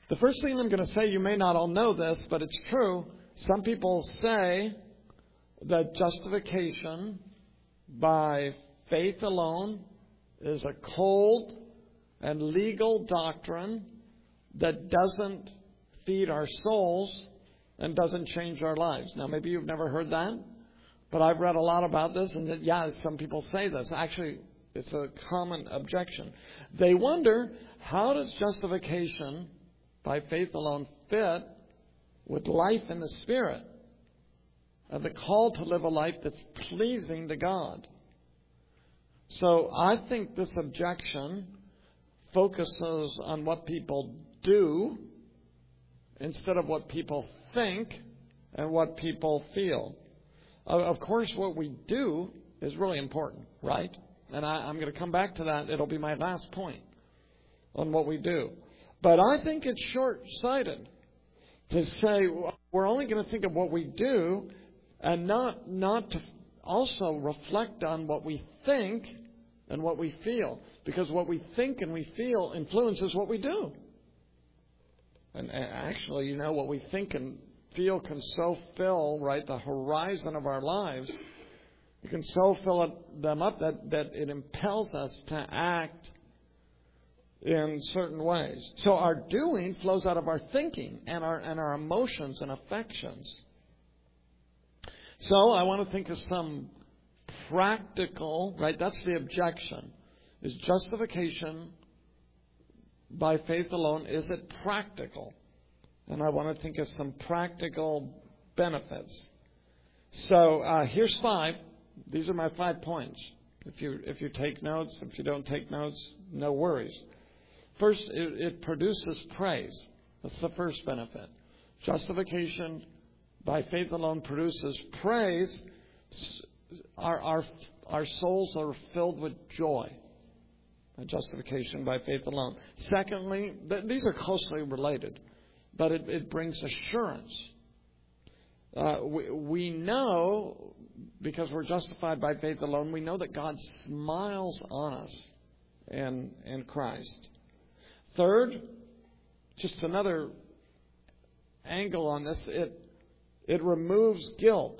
The first thing I'm going to say, you may not all know this, but it's true. Some people say that justification by faith alone is a cold and legal doctrine that doesn't feed our souls and doesn't change our lives. Now, maybe you've never heard that, but I've read a lot about this, and some people say this. Actually, it's a common objection. They wonder, how does justification by faith alone fit with life in the Spirit and the call to live a life that's pleasing to God? So I think this objection focuses on what people do instead of what people think and what people feel. Of course, what we do is really important, right? And I'm going to come back to that. It'll be my last point on what we do. But I think it's short-sighted to say we're only going to think of what we do and not to also reflect on what we think and what we feel. Because what we think and we feel influences what we do. And actually, what we think and feel can so fill, right, the horizon of our lives. You can so fill them up that it impels us to act in certain ways. So our doing flows out of our thinking and our emotions and affections. So I want to think of some practical, right, that's the objection. Is justification by faith alone, is it practical? And I want to think of some practical benefits. So here's 5. These are my 5 points. If you take notes, if you don't take notes, no worries. First, it produces praise. That's the first benefit. Justification by faith alone produces praise. Our souls are filled with joy. Justification by faith alone. Secondly, these are closely related, but it brings assurance. We know, because we're justified by faith alone, we know that God smiles on us in Christ. Third, just another angle on this, it removes guilt.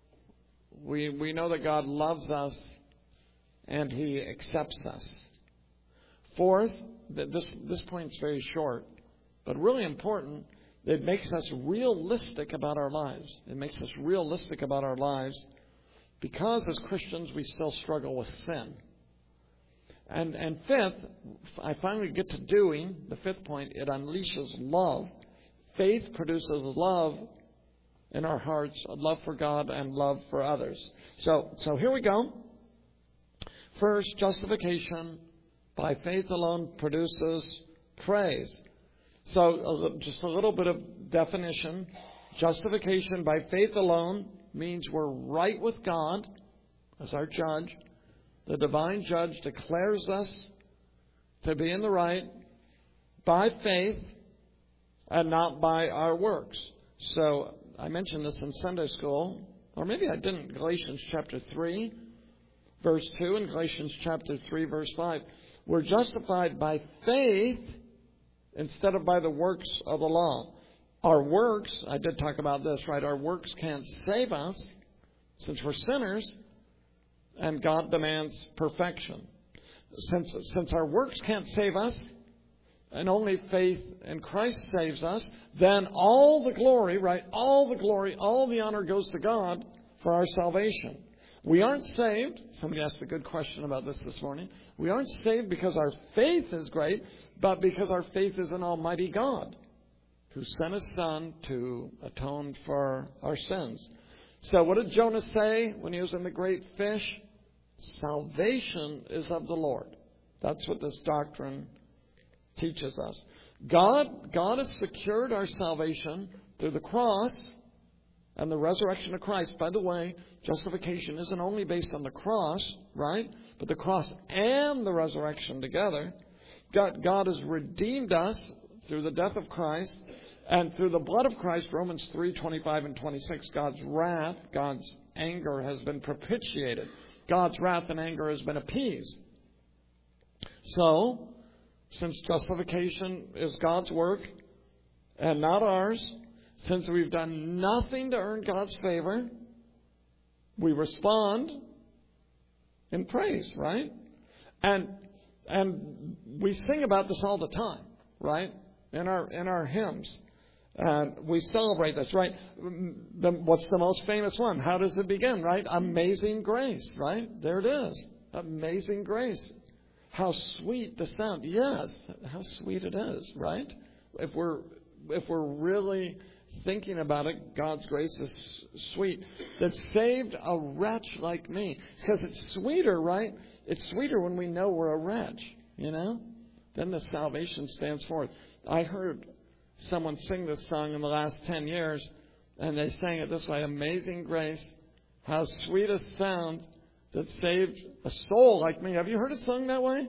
We know that God loves us and He accepts us. Fourth, this point's very short, but really important. It makes us realistic about our lives. It makes us realistic about our lives because as Christians we still struggle with sin. And fifth, I finally get to doing, the 5th point, it unleashes love. Faith produces love in our hearts, a love for God and love for others. So here we go. First, justification by faith alone produces praise. So just a little bit of definition. Justification by faith alone means we're right with God as our judge. The divine judge declares us to be in the right by faith and not by our works. So I mentioned this in Sunday school, or maybe I didn't. Galatians chapter 3, verse 2, and Galatians chapter 3, verse 5. We're justified by faith instead of by the works of the law. Our works, I did talk about this, right? Our works can't save us since we're sinners, and God demands perfection. Since our works can't save us, and only faith in Christ saves us, then all the glory, right? All the glory, all the honor goes to God for our salvation. We aren't saved. Somebody asked a good question about this morning. We aren't saved because our faith is great, but because our faith is in Almighty God, who sent His Son to atone for our sins. So what did Jonah say when he was in the great fish? Salvation is of the Lord. That's what this doctrine teaches us. God has secured our salvation through the cross and the resurrection of Christ. By the way, justification isn't only based on the cross, right? But the cross and the resurrection together. God has redeemed us through the death of Christ and through the blood of Christ. Romans 3:25 and 26. God's wrath, God's anger has been propitiated. God's wrath and anger has been appeased. So, since justification is God's work, and not ours. Since we've done nothing to earn God's favor, we respond in praise, right? And we sing about this all the time, right? In our hymns. And we celebrate this, right? What's the most famous one? How does it begin, right? Amazing grace, right? There it is. Amazing grace. How sweet the sound. Yes, how sweet it is, right? If we're really thinking about it, God's grace is sweet. That saved a wretch like me. Because it's sweeter, right? It's sweeter when we know we're a wretch, you know? Then the salvation stands forth. I heard someone sing this song in the last 10 years, and they sang it this way: Amazing grace, how sweet a sound that saved a soul like me. Have you heard it sung that way?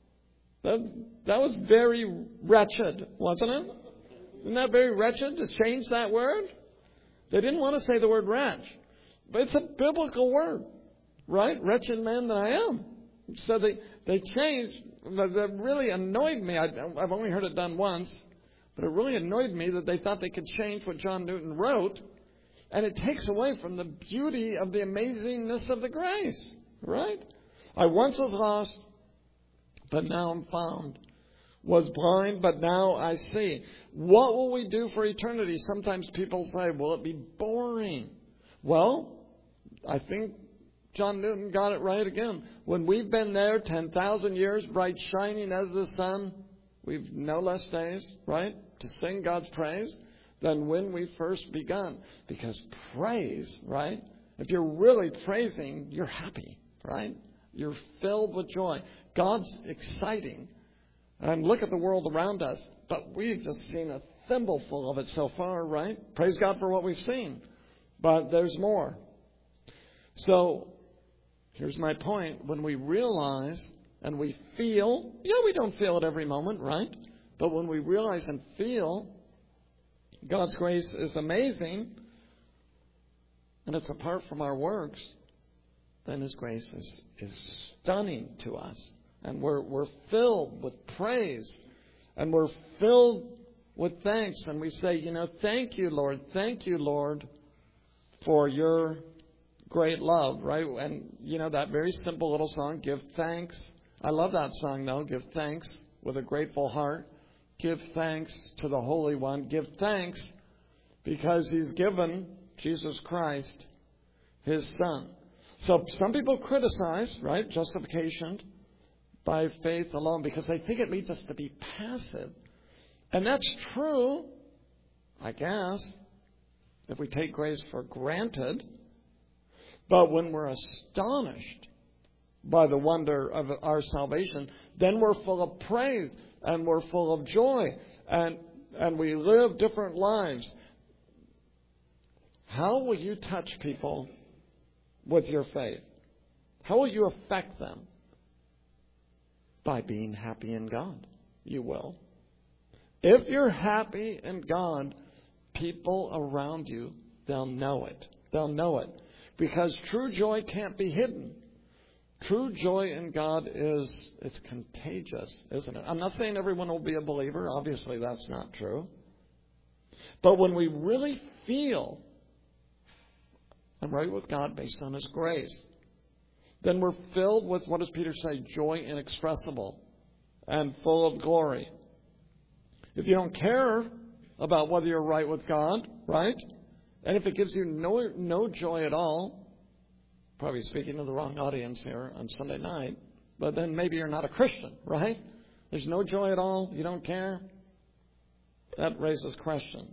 That was very wretched, wasn't it? Isn't that very wretched to change that word? They didn't want to say the word wretch. But it's a biblical word, right? Wretched man that I am. So they changed. That really annoyed me. I've only heard it done once. But it really annoyed me that they thought they could change what John Newton wrote. And it takes away from the beauty of the amazingness of the grace, right? I once was lost, but now I'm found. Was blind, but now I see. What will we do for eternity? Sometimes people say, will it be boring? Well, I think John Newton got it right again. When we've been there 10,000 years, bright shining as the sun, we've no less days, right, to sing God's praise than when we first begun. Because praise, right, if you're really praising, you're happy, right? You're filled with joy. God's exciting. And look at the world around us. But we've just seen a thimbleful of it so far, right? Praise God for what we've seen. But there's more. So here's my point. When we realize and we feel, we don't feel it every moment, right? But when we realize and feel God's grace is amazing, and it's apart from our works, then His grace is stunning to us. And we're filled with praise. And we're filled with thanks. And we say, thank you, Lord. Thank you, Lord, for your great love, right? And, that very simple little song, Give Thanks. I love that song, though. Give thanks with a grateful heart. Give thanks to the Holy One. Give thanks because He's given Jesus Christ, His Son. So some people criticize, right, justification by faith alone because they think it leads us to be passive. And that's true, I guess, if we take grace for granted. But when we're astonished by the wonder of our salvation, then we're full of praise and we're full of joy and we live different lives. How will you touch people with your faith? How will you affect them? By being happy in God. You will. If you're happy in God, people around you, they'll know it. They'll know it. Because true joy can't be hidden. True joy in God it's contagious, isn't it? I'm not saying everyone will be a believer. Obviously, that's not true. But when we really feel I'm right with God based on His grace, then we're filled with, what does Peter say, joy inexpressible and full of glory. If you don't care about whether you're right with God, right? And if it gives you no joy at all, probably speaking to the wrong audience here on Sunday night, but then maybe you're not a Christian, right? There's no joy at all. You don't care. That raises questions.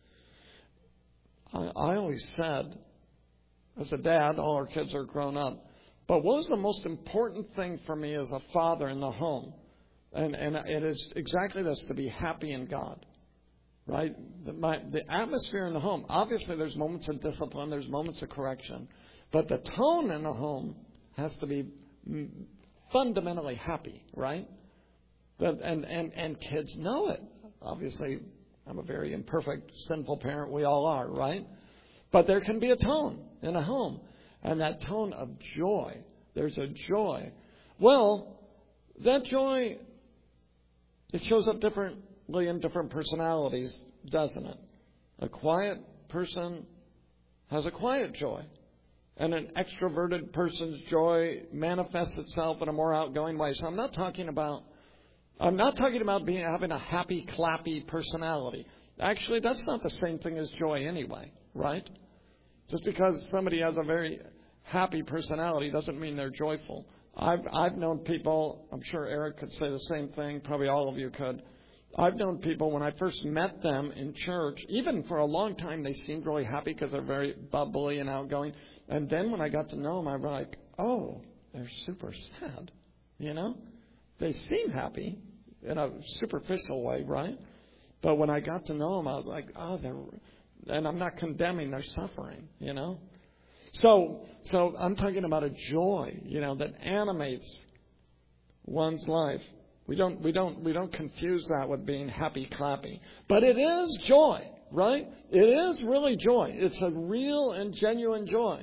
I always said, as a dad, all our kids are grown up, but what was the most important thing for me as a father in the home? And it is exactly this, to be happy in God. Right? The atmosphere in the home, obviously there's moments of discipline, there's moments of correction. But the tone in the home has to be fundamentally happy, right? And kids know it. Obviously, I'm a very imperfect, sinful parent. We all are, right? But there can be a tone in a home. And that tone of joy, there's a joy. Well, that joy, it shows up differently in different personalities. doesn't it? A quiet person has a quiet joy. And an extroverted person's joy manifests itself in a more outgoing way. So I'm not talking about having a happy, clappy personality. Actually, that's not the same thing as joy anyway, right? Just because somebody has a very happy personality doesn't mean they're joyful. I've known people, I'm sure Eric could say the same thing, probably all of you could. I've known people, when I first met them in church, even for a long time, they seemed really happy because they're very bubbly and outgoing. And then when I got to know them, I was like, oh, they're super sad, you know? They seem happy in a superficial way, right? But when I got to know them, I was like, oh, and I'm not condemning their suffering, you know? So I'm talking about a joy, you know, that animates one's life. We don't confuse that with being happy clappy. But it is joy, right? It is really joy. It's a real and genuine joy.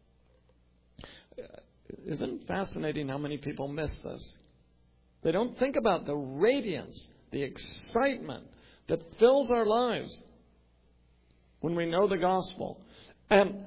Isn't it fascinating how many people miss this? They don't think about the radiance, the excitement that fills our lives when we know the gospel. And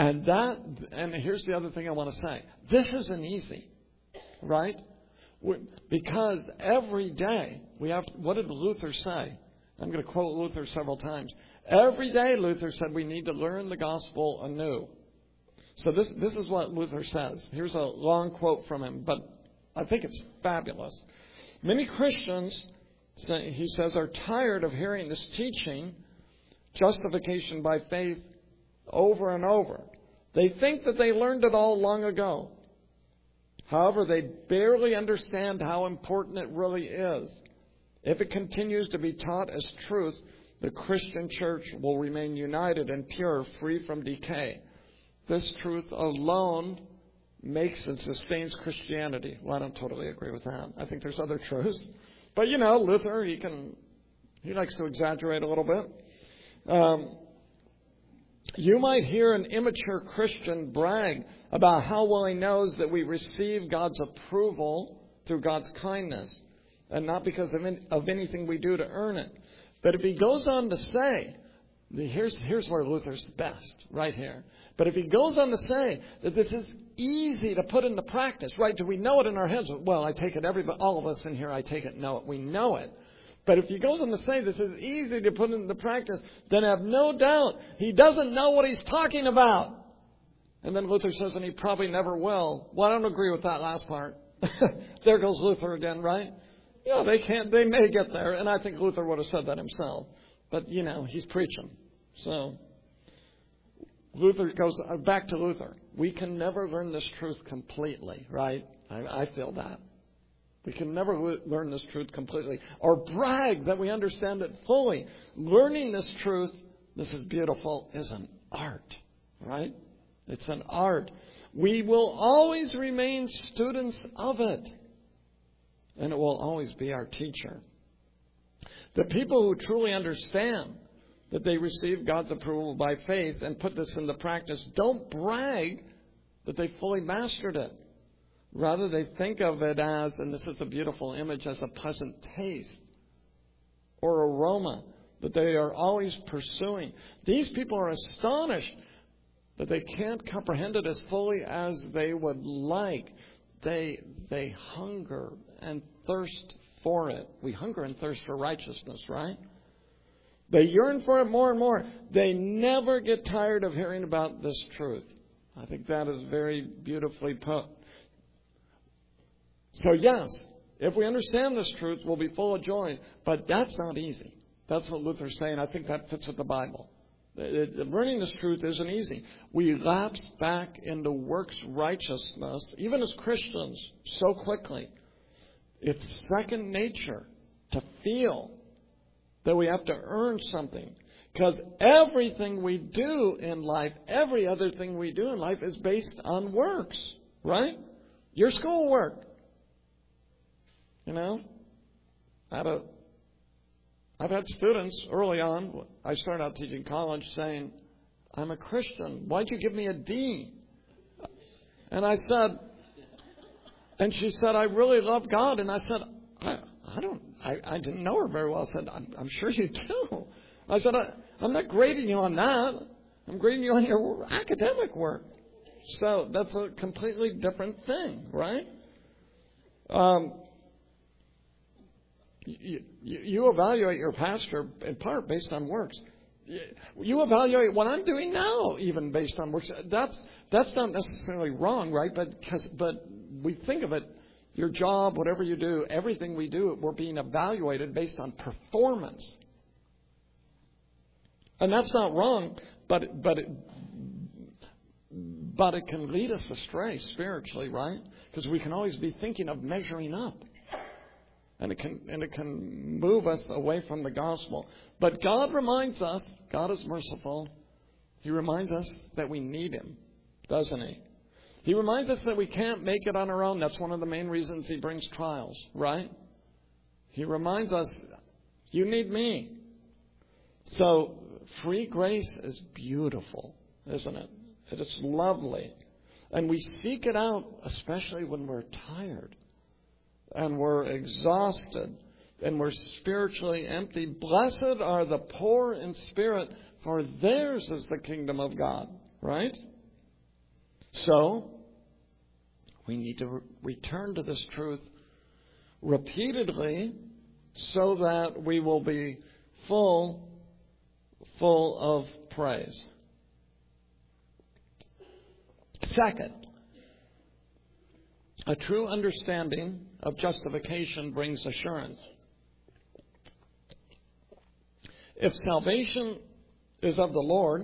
here's the other thing I want to say. This isn't easy, right? Because every day we have, what did Luther say? I'm going to quote Luther several times. Every day, Luther said, we need to learn the gospel anew. So this is what Luther says. Here's a long quote from him, but I think it's fabulous. Many Christians, he says, are tired of hearing this teaching, justification by faith, over and over. They think that they learned it all long ago. However, they barely understand how important it really is. If it continues to be taught as truth, the Christian church will remain united and pure, free from decay. This truth alone makes and sustains Christianity. Well, I don't totally agree with that. I think there's other truths. But, you know, Luther, he likes to exaggerate a little bit. You might hear an immature Christian brag about how well he knows that we receive God's approval through God's kindness and not because of anything we do to earn it. But if he goes on to say, here's where Luther's best, right here. But if he goes on to say that this is easy to put into practice, right? Do we know it in our heads? Well, I take it, all of us in here, I take it, know it. We know it. But if he goes on to say this is easy to put into practice, then have no doubt he doesn't know what he's talking about. And then Luther says, and he probably never will. Well, I don't agree with that last part. There goes Luther again, right? Yeah, they may get there. And I think Luther would have said that himself. But, you know, he's preaching. So Luther goes back to Luther. We can never learn this truth completely, right? I feel that. We can never learn this truth completely or brag that we understand it fully. Learning this truth, this is beautiful, is an art, right? It's an art. We will always remain students of it, and it will always be our teacher. The people who truly understand that they receive God's approval by faith and put this into practice don't brag that they fully mastered it. Rather, they think of it as, and this is a beautiful image, as a pleasant taste or aroma that they are always pursuing. These people are astonished that they can't comprehend it as fully as they would like. They hunger and thirst for it. We hunger and thirst for righteousness, right? They yearn for it more and more. They never get tired of hearing about this truth. I think that is very beautifully put. So yes, if we understand this truth, we'll be full of joy. But that's not easy. That's what Luther's saying. I think that fits with the Bible. Learning this truth isn't easy. We lapse back into works righteousness, even as Christians, so quickly. It's second nature to feel that we have to earn something. Because everything we do in life, every other thing we do in life is based on works, right? Your schoolwork. You know, I've had students early on, I started out teaching college, saying, I'm a Christian. Why'd you give me a D? And I said, and she said, I really love God. And I said, I didn't know her very well. I said, I'm sure you do. I said, I'm not grading you on that. I'm grading you on your academic work. So that's a completely different thing, right? You evaluate your pastor in part based on works. You evaluate what I'm doing now even based on works. That's not necessarily wrong, right? But we think of it, your job, whatever you do, everything we do, we're being evaluated based on performance. And that's not wrong, but it can lead us astray spiritually, right? Because we can always be thinking of measuring up. And it can move us away from the gospel. But God reminds us, God is merciful. He reminds us that we need Him, doesn't He? He reminds us that we can't make it on our own. That's one of the main reasons He brings trials, right? He reminds us, you need me. So free grace is beautiful, isn't it? It is lovely. And we seek it out, especially when we're tired and we're exhausted and we're spiritually empty. Blessed are the poor in spirit, for theirs is the kingdom of God, right? So we need to return to this truth repeatedly so that we will be full of praise. Second, a true understanding of justification brings assurance. If salvation is of the Lord,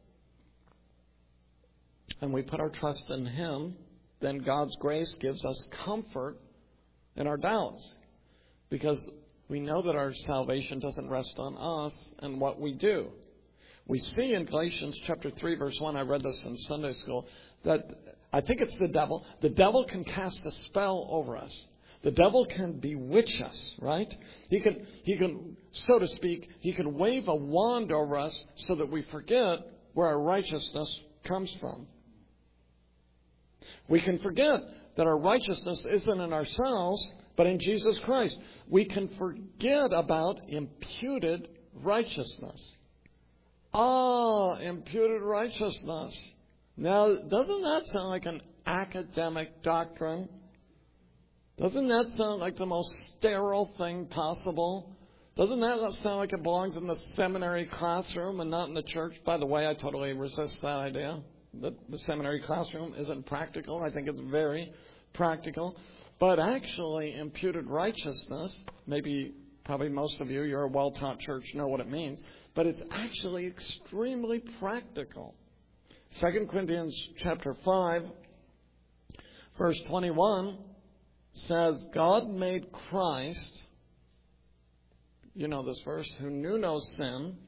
and we put our trust in Him, then God's grace gives us comfort in our doubts. Because we know that our salvation doesn't rest on us and what we do. We see in Galatians chapter 3, verse 1, I read this in Sunday school, that I think it's the devil. The devil can cast a spell over us. The devil can bewitch us, right? He can, so to speak, he can wave a wand over us so that we forget where our righteousness comes from. We can forget that our righteousness isn't in ourselves, but in Jesus Christ. We can forget about imputed righteousness. Imputed righteousness. Now, doesn't that sound like an academic doctrine? Doesn't that sound like the most sterile thing possible? Doesn't that sound like it belongs in the seminary classroom and not in the church? By the way, I totally resist that idea. The seminary classroom isn't practical. I think it's very practical. But actually, imputed righteousness, probably most of you, you're a well-taught church, know what it means. But it's actually extremely practical. 2 Corinthians chapter 5, verse 21 says, God made Christ, you know this verse, who knew no sin,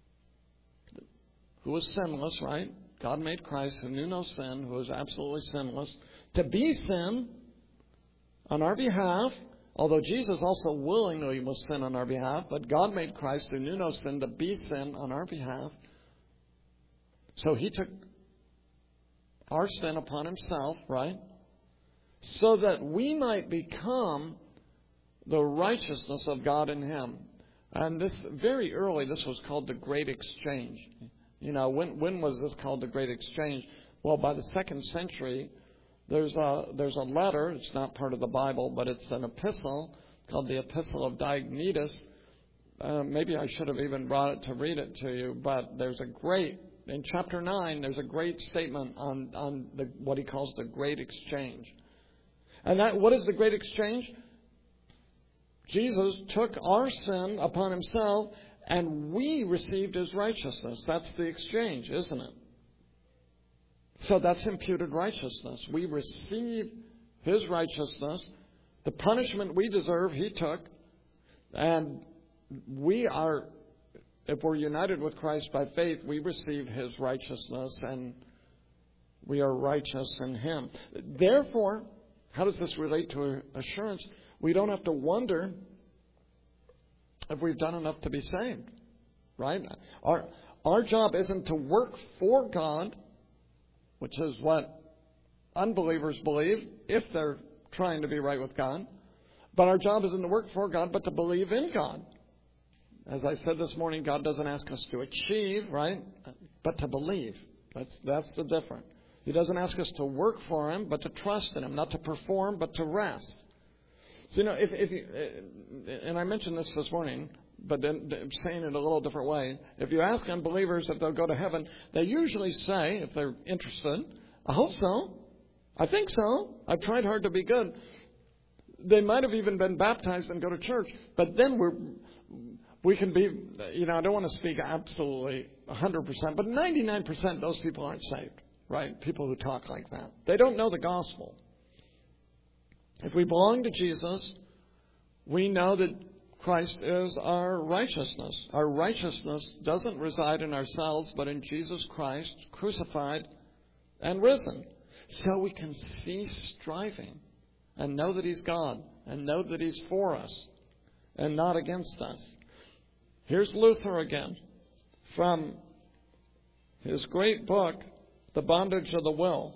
who was sinless, right? God made Christ, who knew no sin, who was absolutely sinless, to be sin on our behalf, although Jesus also willingly was sin on our behalf, but God made Christ, who knew no sin, to be sin on our behalf. So He took our sin upon Himself, right? So that we might become the righteousness of God in Him. And this very early, this was called the Great Exchange. You know, when was this called the Great Exchange? Well, by the 2nd century, there's a letter. It's not part of the Bible, but it's an epistle called the Epistle of Diognetus. Maybe I should have even brought it to read it to you, but in chapter 9, there's a great statement on what he calls the Great Exchange. And what is the Great Exchange? Jesus took our sin upon Himself, and we received His righteousness. That's the exchange, isn't it? So that's imputed righteousness. We receive His righteousness. The punishment we deserve, He took. And we are, if we're united with Christ by faith, we receive His righteousness, and we are righteous in Him. Therefore, how does this relate to assurance? We don't have to wonder if we've done enough to be saved, right? Our job isn't to work for God, which is what unbelievers believe if they're trying to be right with God. But our job isn't to work for God, but to believe in God. As I said this morning, God doesn't ask us to achieve, right? But to believe. That's the difference. He doesn't ask us to work for Him, but to trust in Him. Not to perform, but to rest. So, if you, and I mentioned this morning, but then saying it a little different way. If you ask unbelievers if they'll go to heaven, they usually say, if they're interested, I hope so. I think so. I've tried hard to be good. They might have even been baptized and go to church. But then we can be, I don't want to speak absolutely 100%, but 99% those people aren't saved, right? People who talk like that. They don't know the gospel. If we belong to Jesus, we know that Christ is our righteousness. Our righteousness doesn't reside in ourselves, but in Jesus Christ, crucified and risen. So we can cease striving and know that He's God and know that He's for us and not against us. Here's Luther again from his great book, The Bondage of the Will.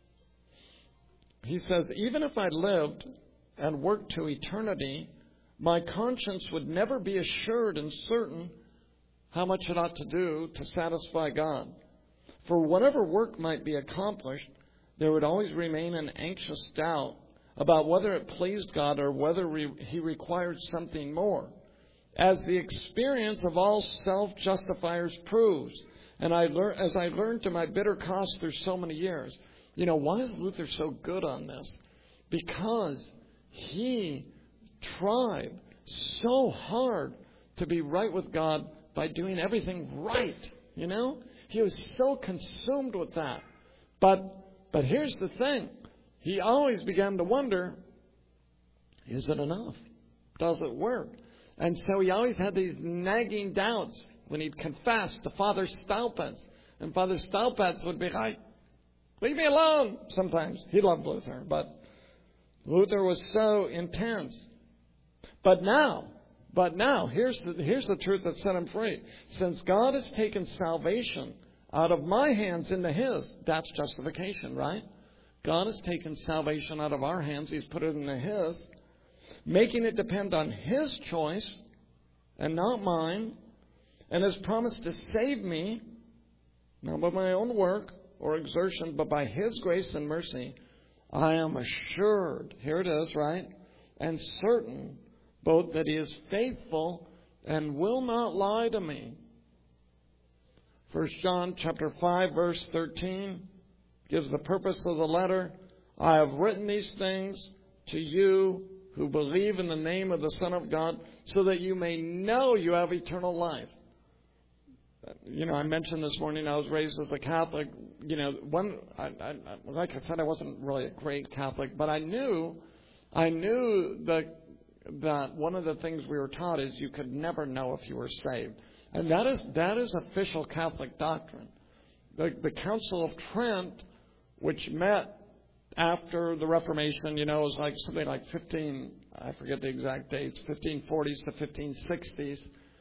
He says, even if I lived and worked to eternity, my conscience would never be assured and certain how much it ought to do to satisfy God. For whatever work might be accomplished, there would always remain an anxious doubt about whether it pleased God or whether He required something more. As the experience of all self-justifiers proves, and as I learned to my bitter cost through so many years. Why is Luther so good on this? Because he tried so hard to be right with God by doing everything right. He was so consumed with that. But here's the thing. He always began to wonder, is it enough? Does it work? And so he always had these nagging doubts when he'd confess to Father Staupitz. And Father Staupitz would be like, leave me alone. Sometimes he loved Luther, but Luther was so intense. But now, here's the truth that set him free. Since God has taken salvation out of my hands into His, that's justification, right? God has taken salvation out of our hands. He's put it into His, making it depend on His choice and not mine, and has promised to save me, not by my own work or exertion, but by His grace and mercy. I am assured, here it is, right, and certain, both that He is faithful and will not lie to me. 1 John chapter 5, verse 13 gives the purpose of the letter. I have written these things to you who believe in the name of the Son of God, so that you may know you have eternal life. I mentioned this morning I was raised as a Catholic. Like I said, I wasn't really a great Catholic, but I knew that one of the things we were taught is you could never know if you were saved. And that is official Catholic doctrine. The Council of Trent, which met after the Reformation, it was like something like I forget the exact dates, 1540s to 1560s,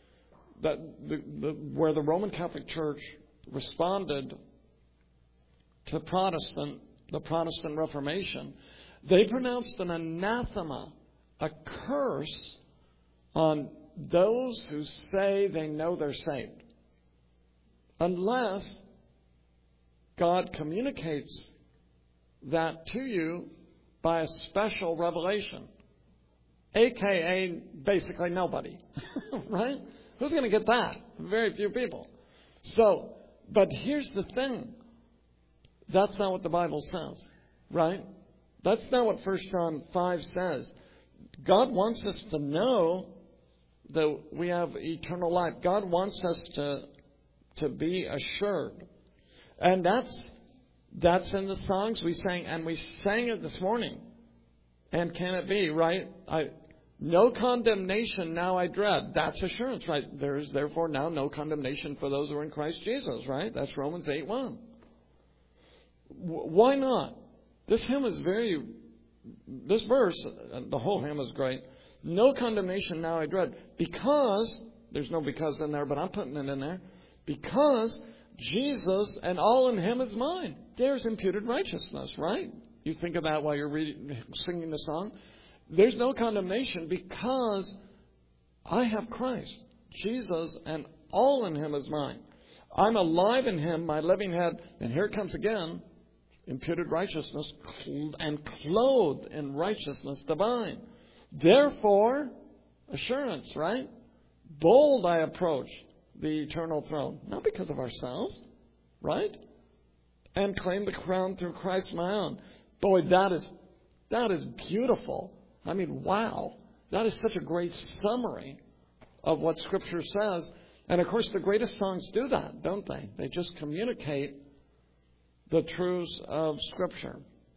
where the Roman Catholic Church responded to the Protestant Reformation. They pronounced an anathema, a curse, on those who say they know they're saved, unless God communicates that to you by a special revelation, a.k.a. basically nobody, right? Who's going to get that? Very few people. So, but here's the thing. That's not what the Bible says, right? That's not what 1 John 5 says. God wants us to know that we have eternal life. God wants us to be assured. And that's in the songs we sang, and we sang it this morning. And can it be, right? No condemnation now I dread. That's assurance, right? There is therefore now no condemnation for those who are in Christ Jesus, right? That's Romans 8:1. Why not? This verse, the whole hymn is great. No condemnation now I dread. Because, there's no because in there, but I'm putting it in there. Because Jesus and all in Him is mine. There's imputed righteousness, right? You think of that while you're singing the song. There's no condemnation because I have Christ. Jesus, and all in Him is mine. I'm alive in Him, my living head, and here it comes again, imputed righteousness, and clothed in righteousness divine. Therefore, assurance, right? Bold I approach the eternal throne, not because of ourselves, right? And claim the crown through Christ my own. Boy, that is beautiful. I mean, wow. That is such a great summary of what Scripture says. And, of course, the greatest songs do that, don't they? They just communicate the truths of Scripture.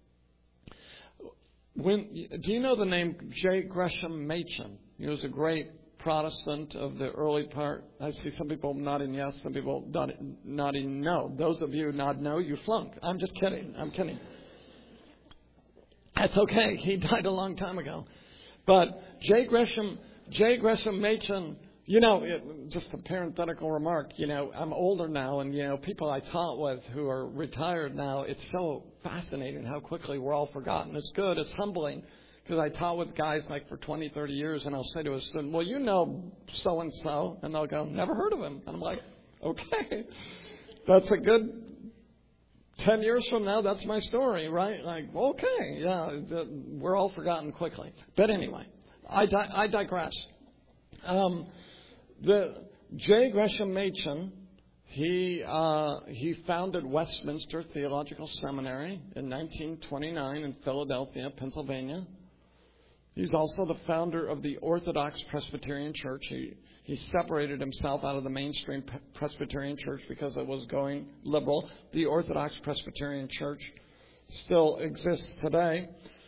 Do you know the name J. Gresham Machen? He was a great Protestant of the early part. I see some people nodding yes, some people nodding no. Those of you nod no, you flunk. I'm just kidding. I'm kidding. That's okay. He died a long time ago. But J. Gresham Machen, just a parenthetical remark, I'm older now, and, people I taught with who are retired now, it's so fascinating how quickly we're all forgotten. It's good. It's humbling. Because I taught with guys like for 20, 30 years, and I'll say to a student, well, you know so-and-so. And they'll go, never heard of him. And I'm like, okay, that's a good 10 years from now, that's my story, right? Like, okay, yeah, we're all forgotten quickly. But anyway, I digress. The J. Gresham Machen, he founded Westminster Theological Seminary in 1929 in Philadelphia, Pennsylvania. He's also the founder of the Orthodox Presbyterian Church. He separated himself out of the mainstream Presbyterian Church because it was going liberal. The Orthodox Presbyterian Church still exists today.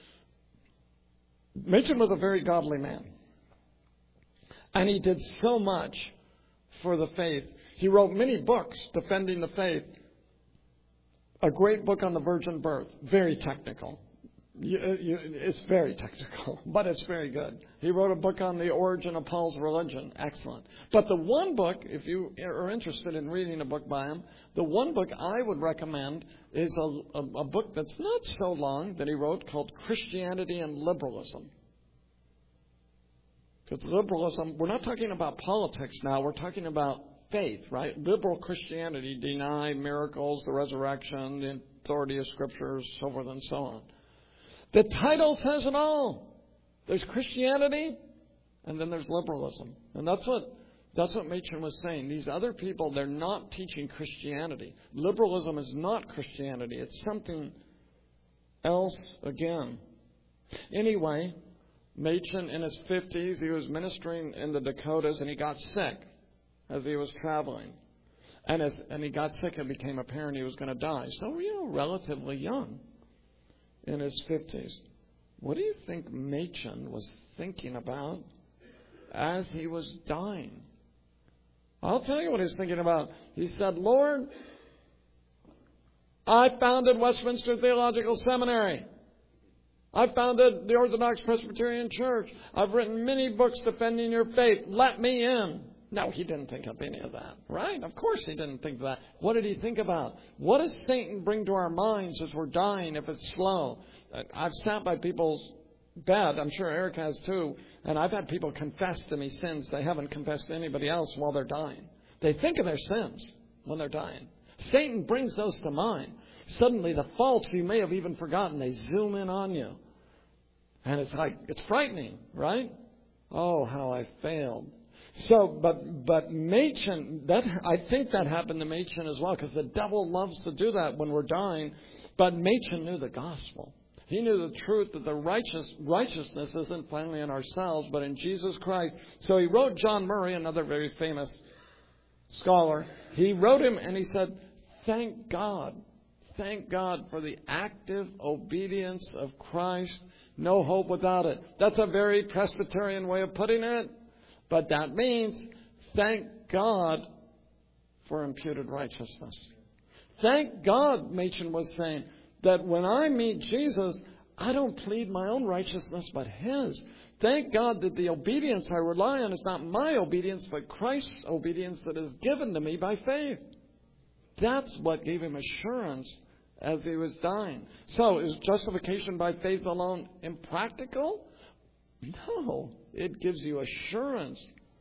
Machen was a very godly man. And he did so much for the faith. He wrote many books defending the faith. A great book on the virgin birth. Very technical. It's very technical, but it's very good. He wrote a book on the origin of Paul's religion. Excellent. But the one book, if you are interested in reading a book by him, the one book I would recommend is a book that's not so long that he wrote called Christianity and Liberalism. Because liberalism, we're not talking about politics now. We're talking about faith, right? Liberal Christianity deny miracles, the resurrection, the authority of Scriptures, so forth and so on. The title says it all. There's Christianity, and then there's liberalism. And that's what Machen was saying. These other people, they're not teaching Christianity. Liberalism is not Christianity. It's something else again. Anyway, Machen in his 50s, he was ministering in the Dakotas, and he got sick as he was traveling. And he got sick and became apparent he was going to die. So, relatively young. In his 50s. What do you think Machen was thinking about as he was dying? I'll tell you what he was thinking about. He said, Lord, I founded Westminster Theological Seminary. I founded the Orthodox Presbyterian Church. I've written many books defending your faith. Let me in. No, he didn't think of any of that, right? Of course he didn't think of that. What did he think about? What does Satan bring to our minds as we're dying if it's slow? I've sat by people's bed, I'm sure Eric has too, and I've had people confess to me sins they haven't confessed to anybody else while they're dying. They think of their sins when they're dying. Satan brings those to mind. Suddenly the faults you may have even forgotten, they zoom in on you. And it's frightening, right? Oh, how I failed. So, but Machen, I think that happened to Machen as well, because the devil loves to do that when we're dying. But Machen knew the gospel. He knew the truth that the righteousness isn't finally in ourselves, but in Jesus Christ. So he wrote John Murray, another very famous scholar. He wrote him and he said, thank God for the active obedience of Christ. No hope without it. That's a very Presbyterian way of putting it. But that means, thank God for imputed righteousness. Thank God, Machen was saying, that when I meet Jesus, I don't plead my own righteousness, but His. Thank God that the obedience I rely on is not my obedience, but Christ's obedience that is given to me by faith. That's what gave him assurance as he was dying. So, is justification by faith alone impractical? No. It gives you assurance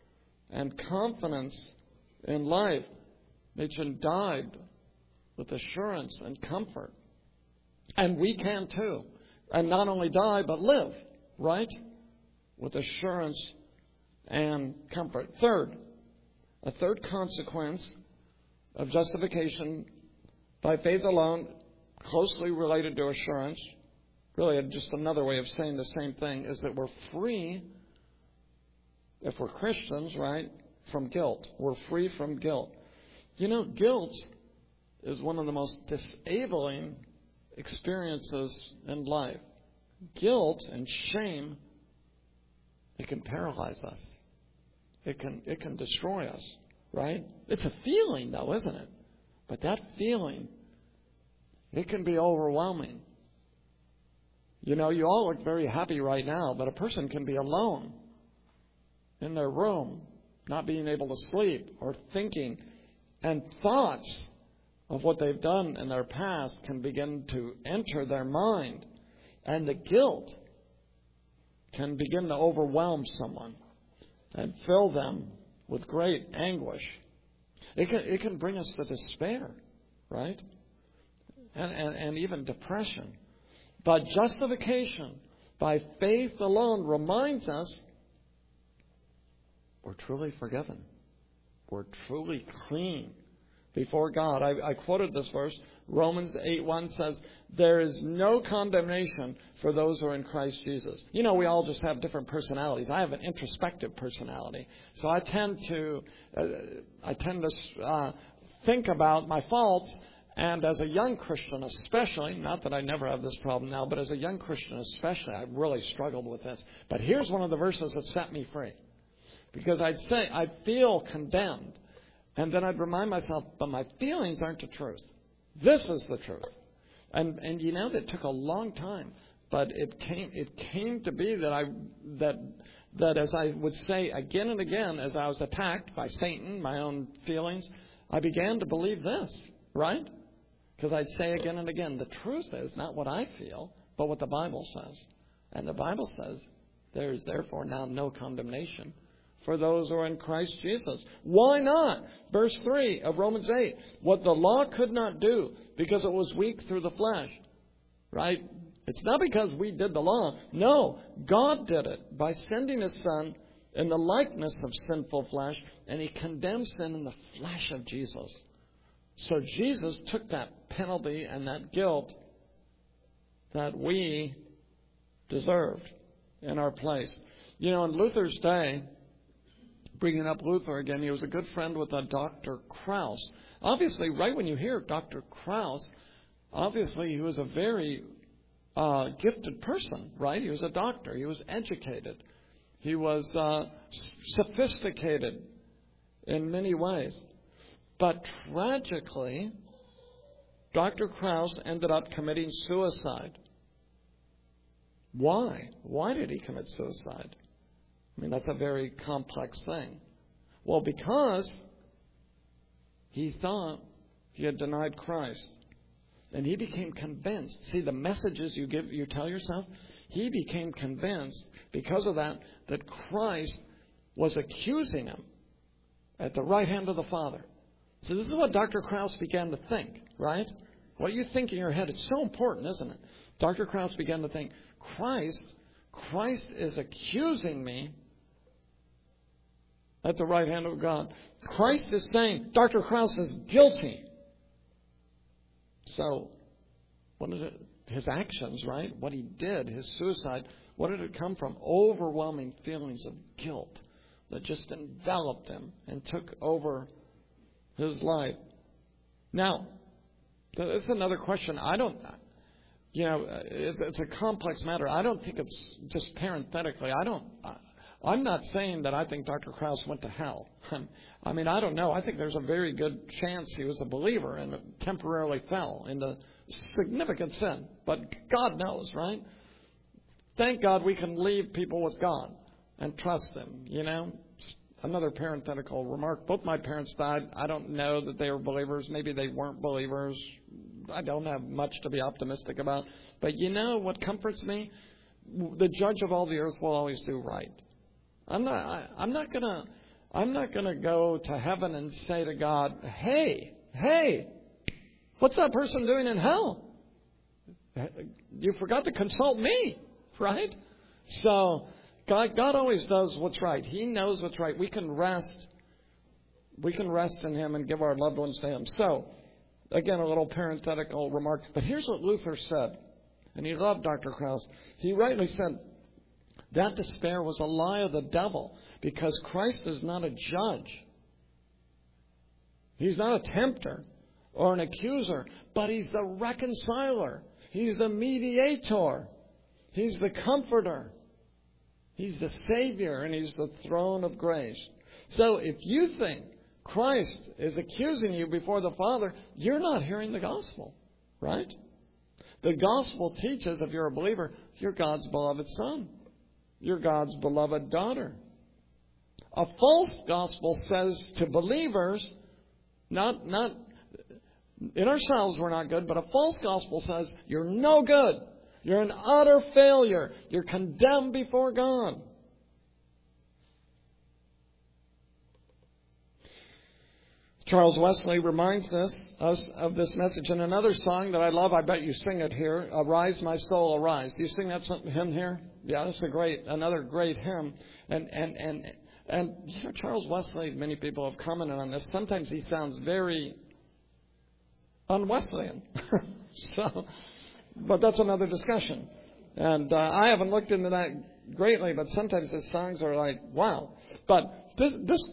and confidence in life. Machen died with assurance and comfort. And we can too. And not only die, but live, right? With assurance and comfort. A third consequence of justification by faith alone, closely related to assurance, really just another way of saying the same thing, is that we're free, if we're Christians, right, from guilt. We're free from guilt. You know, guilt is one of the most disabling experiences in life. Guilt and shame, it can paralyze us. It can destroy us, right? It's a feeling, though, isn't it? But that feeling, it can be overwhelming. You know, you all look very happy right now, but a person can be alone in their room, not being able to sleep or thinking, and thoughts of what they've done in their past can begin to enter their mind, and the guilt can begin to overwhelm someone and fill them with great anguish. It can bring us to despair, right? And even depression. But justification by faith alone reminds us we're truly forgiven. We're truly clean before God. I quoted this verse. Romans 8:1 says, there is no condemnation for those who are in Christ Jesus. You know, we all just have different personalities. I have an introspective personality. So I tend to think about my faults. And as a young Christian especially, not that I never have this problem now, but as a young Christian especially, I really struggled with this. But here's one of the verses that set me free. Because I'd say, I feel condemned. And then I'd remind myself, but my feelings aren't the truth. This is the truth. And you know, that took a long time. But it came to be that as I would say again and again, as I was attacked by Satan, my own feelings, I began to believe this, right? Because I'd say again and again, the truth is not what I feel, but what the Bible says. And the Bible says, there is therefore now no condemnation for those who are in Christ Jesus. Why not? Verse 3 of Romans 8. What the law could not do because it was weak through the flesh. Right? It's not because we did the law. No, God did it by sending His Son in the likeness of sinful flesh, and He condemned sin in the flesh of Jesus. So Jesus took that penalty and that guilt that we deserved in our place. You know, in Luther's day, bringing up Luther again, he was a good friend with a Dr. Krause. Obviously, right when you hear Dr. Krause, obviously he was a very gifted person, right? He was a doctor. He was educated. He was sophisticated in many ways. But tragically, Dr. Krause ended up committing suicide. Why? Why did he commit suicide? I mean, that's a very complex thing. Well, because he thought he had denied Christ. And he became convinced. See, the messages you tell yourself, he became convinced because of that Christ was accusing him at the right hand of the Father. So this is what Dr. Krause began to think, right? What you think in your head is so important, isn't it? Dr. Krause began to think, Christ is accusing me at the right hand of God. Christ is saying Dr. Krause is guilty. So, what is it? His actions, right? What he did, his suicide, what did it come from? Overwhelming feelings of guilt that just enveloped him and took over his life. Now, that's another question. It's a complex matter. I don't think it's just parenthetically. I'm not saying that I think Dr. Krause went to hell. I mean, I don't know. I think there's a very good chance he was a believer and temporarily fell into significant sin. But God knows, right? Thank God we can leave people with God and trust them, you know. Just another parenthetical remark. Both my parents died. I don't know that they were believers. Maybe they weren't believers. I don't have much to be optimistic about. But you know what comforts me? The judge of all the earth will always do right. I'm not going I'm not going to go to heaven and say to God, hey, what's that person doing in hell? You forgot to consult me, right? So God always does what's right. He knows what's right. We can rest in Him and give our loved ones to Him. So, again, a little parenthetical remark. But here's what Luther said. And he loved Dr. Krause. He rightly said, that despair was a lie of the devil, because Christ is not a judge. He's not a tempter or an accuser, but He's the reconciler. He's the mediator. He's the comforter. He's the Savior, and He's the throne of grace. So if you think Christ is accusing you before the Father, you're not hearing the gospel, right? The gospel teaches, if you're a believer, you're God's beloved son. You're God's beloved daughter. A false gospel says to believers, not in ourselves we're not good, but a false gospel says you're no good. You're an utter failure. You're condemned before God. Charles Wesley reminds us of this message in another song that I love. I bet you sing it here. Arise, my soul, arise. Do you sing that hymn here? Yeah, that's another great hymn. And you know, Charles Wesley, many people have commented on this. Sometimes he sounds very un-Wesleyan. But that's another discussion. And I haven't looked into that greatly, but sometimes his songs are like, wow. But this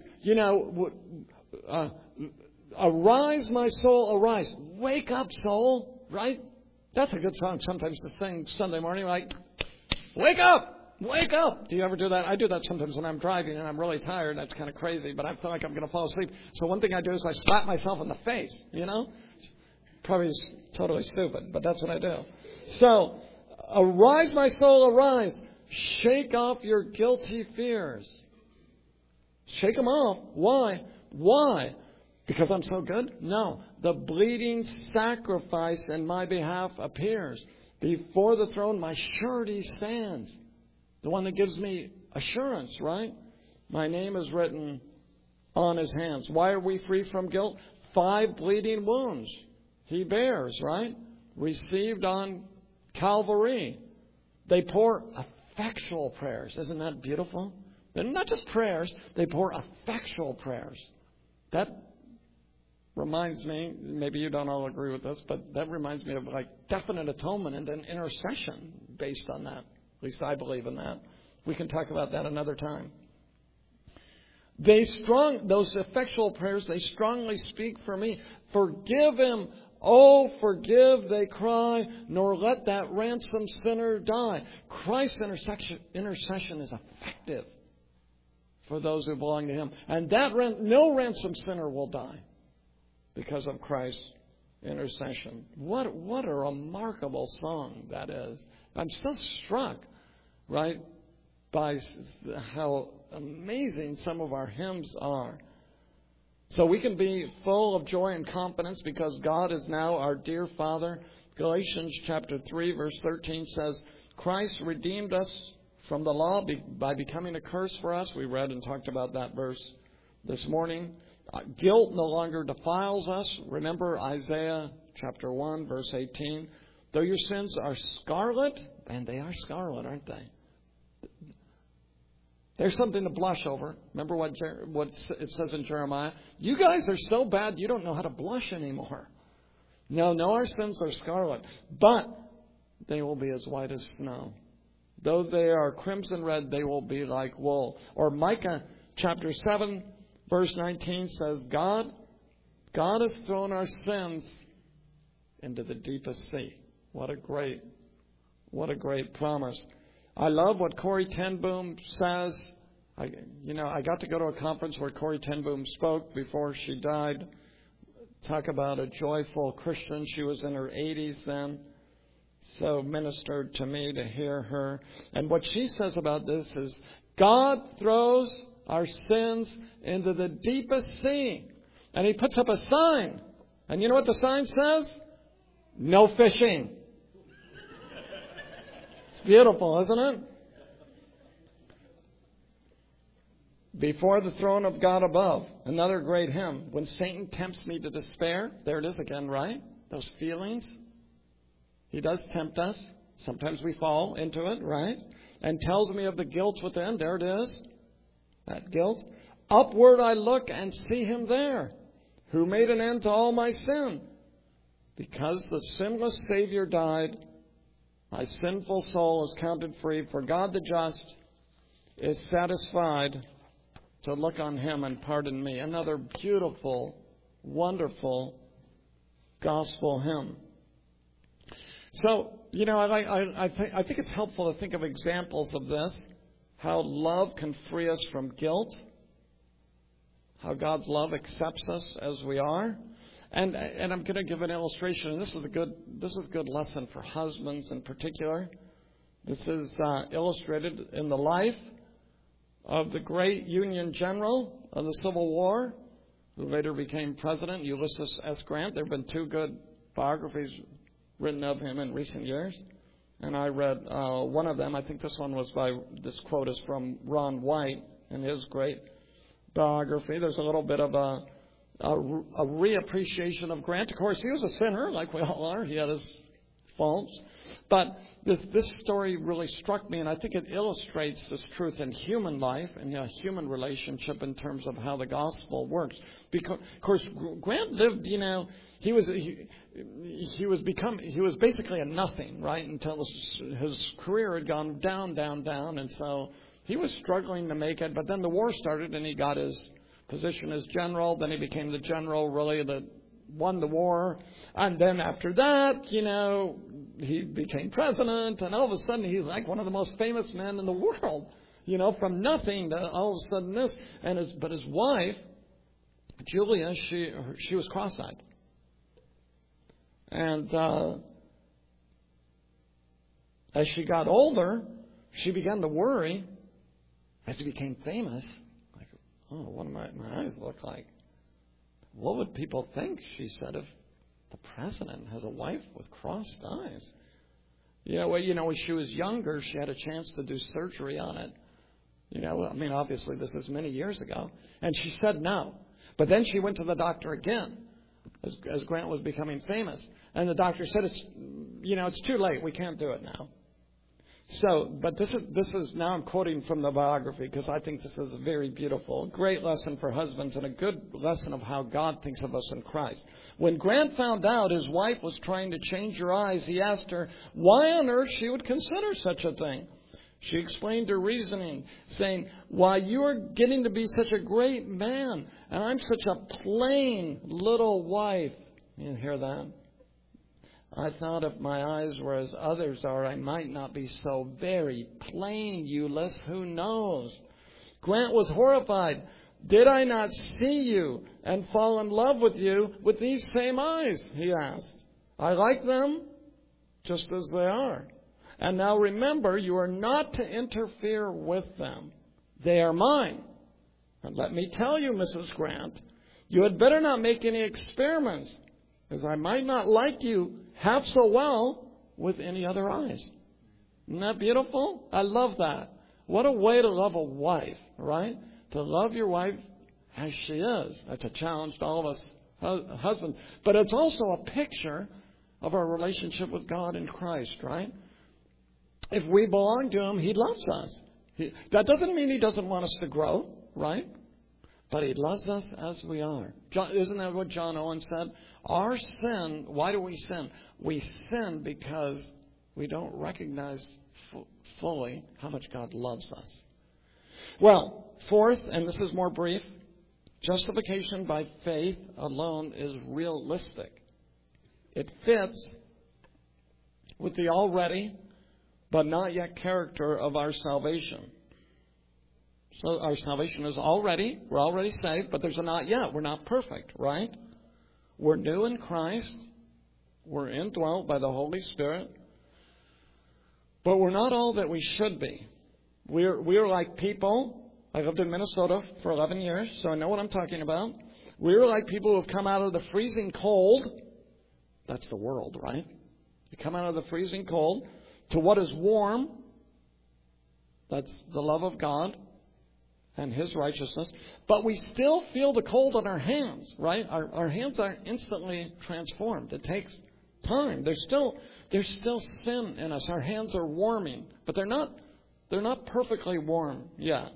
arise, my soul, arise. Wake up, soul, right? That's a good song sometimes to sing Sunday morning, like, wake up, wake up. Do you ever do that? I do that sometimes when I'm driving and I'm really tired. That's kind of crazy, but I feel like I'm going to fall asleep. So one thing I do is I slap myself in the face, you know? Probably totally stupid, but that's what I do. So, arise, my soul, arise. Shake off your guilty fears. Shake them off. Why? Why? Because I'm so good? No. The bleeding sacrifice in my behalf appears. Before the throne, my surety stands. The one that gives me assurance, right? My name is written on His hands. Why are we free from guilt? 5 bleeding wounds He bears, right? Received on Calvary. They pour effectual prayers. Isn't that beautiful? They're not just prayers, they pour effectual prayers. That reminds me, maybe you don't all agree with this, but that reminds me of like definite atonement and then intercession based on that. At least I believe in that. We can talk about that another time. Those effectual prayers, they strongly speak for me. Forgive him. Oh, forgive, they cry, nor let that ransomed sinner die. Christ's intercession is effective for those who belong to Him. And that no ransomed sinner will die because of Christ's intercession. What a remarkable song that is. I'm so struck, right, by how amazing some of our hymns are. So we can be full of joy and confidence because God is now our dear Father. Galatians chapter 3 verse 13 says, Christ redeemed us from the law by becoming a curse for us. We read and talked about that verse this morning. Guilt no longer defiles us. Remember Isaiah chapter 1 verse 18. Though your sins are scarlet, and they are scarlet, aren't they? There's something to blush over. Remember what it says in Jeremiah? You guys are so bad you don't know how to blush anymore. No, our sins are scarlet, but they will be as white as snow. Though they are crimson red, they will be like wool. Or Micah chapter 7 verse 19 says, God has thrown our sins into the deepest sea. What a great promise. I love what Corrie ten Boom says. I got to go to a conference where Corrie ten Boom spoke before she died. Talk about a joyful Christian. She was in her 80s then. So ministered to me to hear her. And what she says about this is, God throws our sins into the deepest sea. And He puts up a sign. And you know what the sign says? No fishing. Beautiful, isn't it? Before the throne of God above, another great hymn. When Satan tempts me to despair, there it is again, right? Those feelings. He does tempt us. Sometimes we fall into it, right? And tells me of the guilt within. There it is. That guilt. Upward I look and see him there, who made an end to all my sin. Because the sinless Savior died, my sinful soul is counted free. For God the just is satisfied to look on him and pardon me. Another beautiful, wonderful gospel hymn. So, I think it's helpful to think of examples of this. How love can free us from guilt. How God's love accepts us as we are. And I'm going to give an illustration. And this is a good lesson for husbands in particular. This is illustrated in the life of the great Union general of the Civil War, who later became president, Ulysses S. Grant. There have been 2 good biographies written of him in recent years. And I read one of them. I think this quote is from Ron White in his great biography. There's a little bit of a reappreciation of Grant. Of course, he was a sinner, like we all are. He had his faults. But this story really struck me, and I think it illustrates this truth in human life and human relationship in terms of how the gospel works. Because, of course, Grant lived, he was basically a nothing, right, until his career had gone down, and so he was struggling to make it. But then the war started, and he got his position as general. Then he became the general, really, that won the war. And then after that, he became president. And all of a sudden, he's like one of the most famous men in the world. From nothing to all of a sudden this. But his wife, Julia, she was cross-eyed. And as she got older, she began to worry as he became famous. Oh, what do my eyes look like? What would people think, she said, if the president has a wife with crossed eyes? When she was younger, she had a chance to do surgery on it. Obviously this is many years ago. And she said no. But then she went to the doctor again as Grant was becoming famous. And the doctor said, it's too late. We can't do it now. So, but this is now I'm quoting from the biography because I think this is very beautiful. Great lesson for husbands and a good lesson of how God thinks of us in Christ. When Grant found out his wife was trying to change her eyes, he asked her why on earth she would consider such a thing. She explained her reasoning, saying, why, you are getting to be such a great man, and I'm such a plain little wife. You hear that? I thought if my eyes were as others are, I might not be so very plain, Ulysses. Who knows? Grant was horrified. Did I not see you and fall in love with you with these same eyes? He asked. I like them just as they are. And now remember, you are not to interfere with them. They are mine. And let me tell you, Mrs. Grant, you had better not make any experiments, as I might not like you half so well with any other eyes. Isn't that beautiful? I love that. What a way to love a wife, right? To love your wife as she is. That's a challenge to all of us husbands. But it's also a picture of our relationship with God in Christ, right? If we belong to Him, He loves us. That doesn't mean He doesn't want us to grow, right? But He loves us as we are. Isn't that what John Owen said? Our sin, why do we sin? We sin because we don't recognize fully how much God loves us. Well, fourth, and this is more brief, justification by faith alone is realistic. It fits with the already but not yet character of our salvation. So our salvation is already, we're already saved, but there's a not yet. We're not perfect, right? We're new in Christ. We're indwelt by the Holy Spirit. But we're not all that we should be. We're like people. I lived in Minnesota for 11 years, so I know what I'm talking about. We're like people who have come out of the freezing cold. That's the world, right? You come out of the freezing cold to what is warm. That's the love of God. and His righteousness, but we still feel the cold on our hands, right? Our hands aren't instantly transformed. It takes time. There's still sin in us. Our hands are warming, but they're not perfectly warm yet.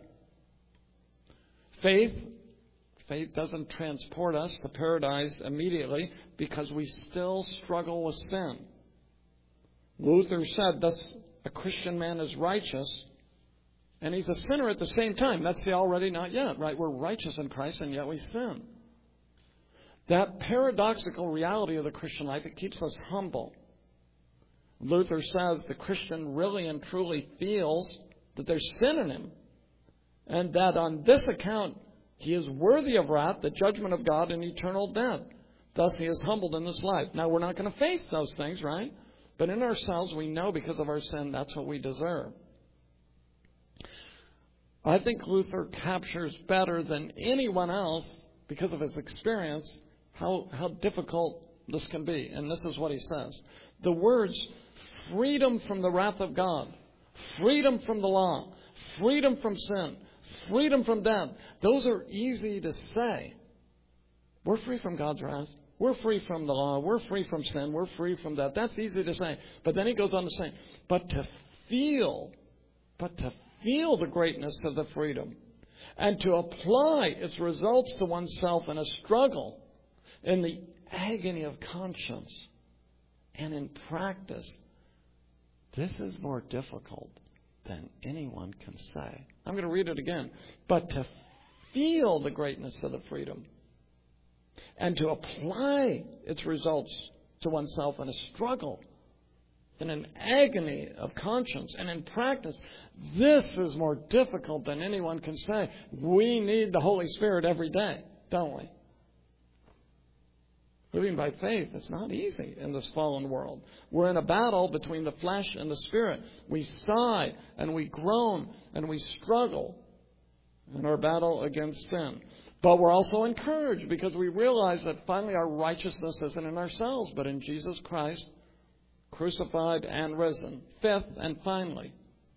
Faith doesn't transport us to paradise immediately because we still struggle with sin. Luther said, thus a Christian man is righteous, and he's a sinner at the same time. That's the already not yet, right? We're righteous in Christ, and yet we sin. That paradoxical reality of the Christian life, it keeps us humble. Luther says the Christian really and truly feels that there's sin in him, and that on this account he is worthy of wrath, the judgment of God, and eternal death. Thus he is humbled in this life. Now, we're not going to face those things, right? But in ourselves, we know because of our sin, that's what we deserve. I think Luther captures better than anyone else, because of his experience, how difficult this can be. And this is what he says. The words, freedom from the wrath of God, freedom from the law, freedom from sin, freedom from death, those are easy to say. We're free from God's wrath. We're free from the law. We're free from sin. We're free from that. That's easy to say. But then he goes on to say, but to feel the greatness of the freedom and to apply its results to oneself in a struggle, in the agony of conscience, and in practice, this is more difficult than anyone can say. I'm going to read it again. But to feel the greatness of the freedom and to apply its results to oneself in a struggle, in an agony of conscience, and in practice, this is more difficult than anyone can say. We need the Holy Spirit every day, don't we? Living by faith, it's not easy in this fallen world. We're in a battle between the flesh and the Spirit. We sigh and we groan and we struggle in our battle against sin. But we're also encouraged because we realize that finally our righteousness isn't in ourselves, but in Jesus Christ, crucified and risen. Fifth and finally.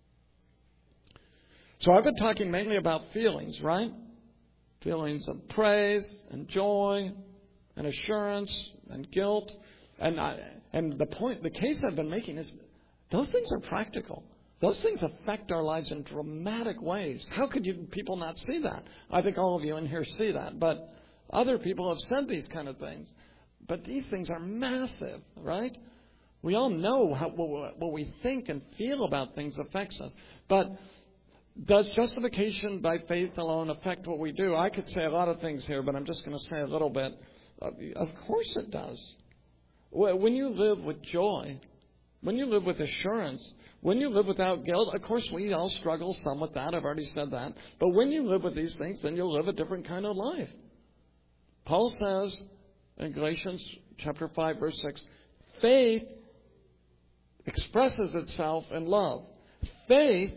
So I've been talking mainly about feelings, right? Feelings of praise and joy and assurance and guilt. And the case I've been making is those things are practical. Those things affect our lives in dramatic ways. How could people not see that? I think all of you in here see that. But other people have said these kind of things. But these things are massive, right? We all know what we think and feel about things affects us. But does justification by faith alone affect what we do? I could say a lot of things here, but I'm just going to say a little bit. Of course it does. When you live with joy, when you live with assurance, when you live without guilt, of course we all struggle some with that. I've already said that. But when you live with these things, then you'll live a different kind of life. Paul says in Galatians chapter 5, verse 6, faith expresses itself in love. Faith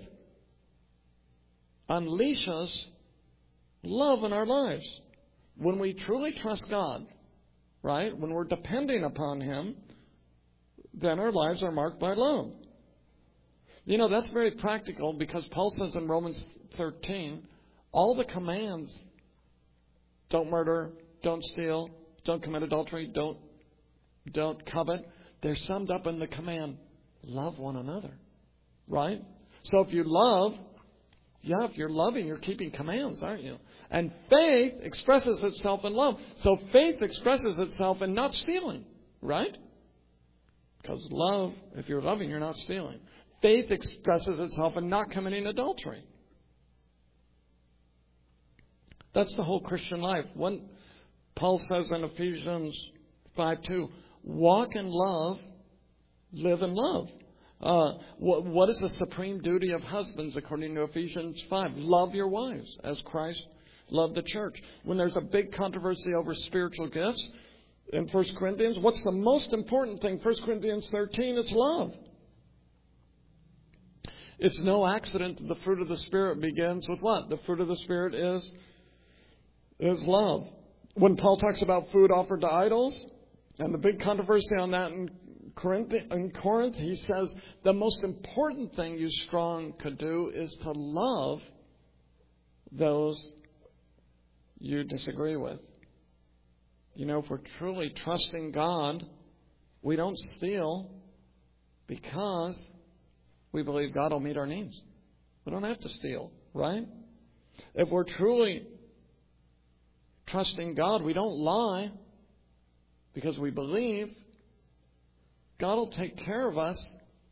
unleashes love in our lives. When we truly trust God, right, when we're depending upon Him, then our lives are marked by love. You know, that's very practical because Paul says in Romans 13, all the commands, don't murder, don't steal, don't commit adultery, don't covet, they're summed up in the command, love one another, right? So if you love, if you're loving, you're keeping commands, aren't you? And faith expresses itself in love. So faith expresses itself in not stealing, right? Because love, if you're loving, you're not stealing. Faith expresses itself in not committing adultery. That's the whole Christian life. When Paul says in Ephesians 5:2, walk in love, live in love. What is the supreme duty of husbands according to Ephesians 5? Love your wives as Christ loved the church. When there's a big controversy over spiritual gifts in 1 Corinthians, what's the most important thing? 1 Corinthians 13, it's love. It's no accident that the fruit of the Spirit begins with what? The fruit of the Spirit is love. When Paul talks about food offered to idols, and the big controversy on that in Corinth, he says the most important thing you strong could do is to love those you disagree with. You know, if we're truly trusting God, we don't steal because we believe God will meet our needs. We don't have to steal, right? If we're truly trusting God, we don't lie because we believe God will take care of us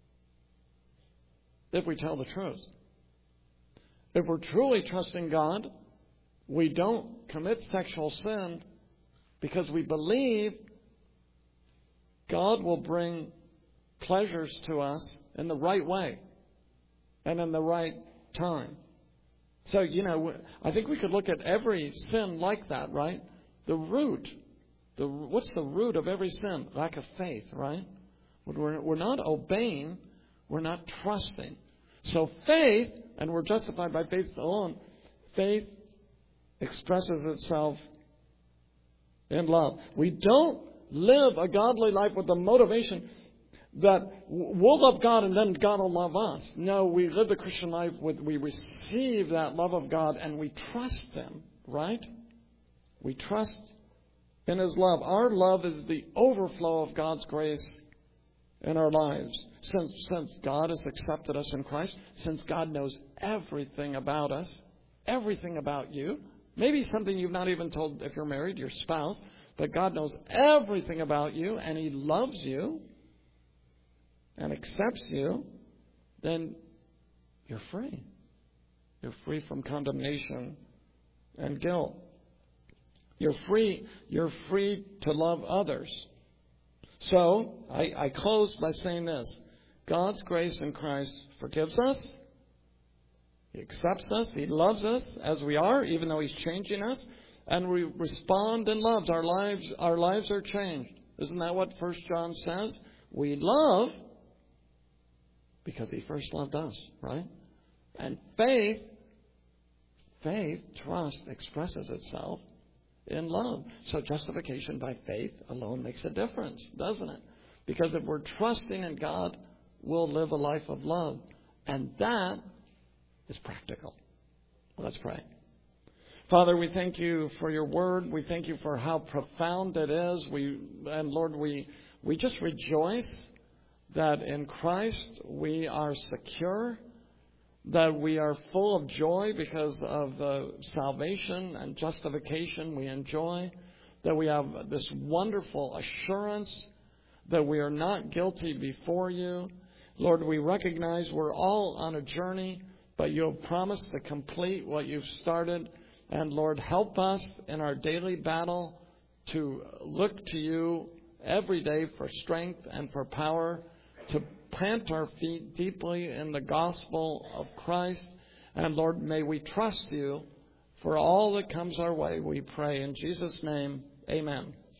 if we tell the truth. If we're truly trusting God, we don't commit sexual sin because we believe God will bring pleasures to us in the right way and in the right time. So, you know, I think we could look at every sin like that, right? The root. What's the root of every sin? Lack of faith, right? When we're not obeying, we're not trusting. So faith, and we're justified by faith alone, faith expresses itself in love. We don't live a godly life with the motivation that we'll love God and then God will love us. No, we live the Christian life we receive that love of God and we trust Him, right? We trust in His love. Our love is the overflow of God's grace in our lives. Since God has accepted us in Christ, since God knows everything about us, everything about you, maybe something you've not even told if you're married, your spouse, but God knows everything about you and He loves you and accepts you, then you're free. You're free from condemnation and guilt. You're free to love others. So, I close by saying this. God's grace in Christ forgives us. He accepts us. He loves us as we are, even though He's changing us. And we respond in love. Our lives are changed. Isn't that what 1 John says? We love because He first loved us, right? And faith, trust, expresses itself in love. So justification by faith alone makes a difference, doesn't it? Because if we're trusting in God, we'll live a life of love. And that is practical. Let's pray. Father, we thank You for Your word. We thank You for how profound it is. Lord, we just rejoice that in Christ we are secure, that we are full of joy because of the salvation and justification we enjoy, that we have this wonderful assurance that we are not guilty before You. Lord, we recognize we're all on a journey, but You have promised to complete what You've started. And Lord, help us in our daily battle to look to You every day for strength and for power, to plant our feet deeply in the gospel of Christ. And Lord, may we trust You for all that comes our way, we pray. In Jesus' name, amen.